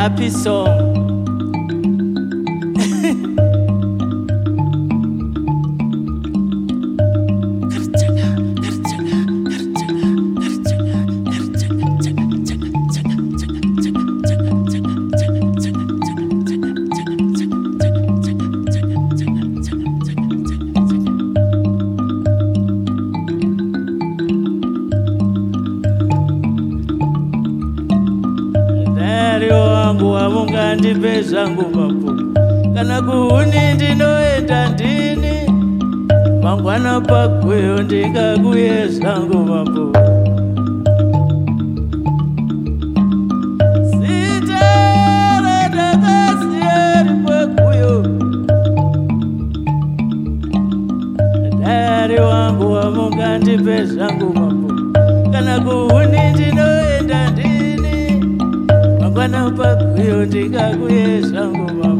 happy song. Ndipe zangu mapo kana kuhuni ndinoenda ndini mangwana pakweyo ndikakuye zangu mapo sitere dakasiyeri pakweyo dari wangu wamunga ndipe zangu mapo kana kuhuni ndinoenda ndini mangwana pakweyo ndikakuye zangu mapo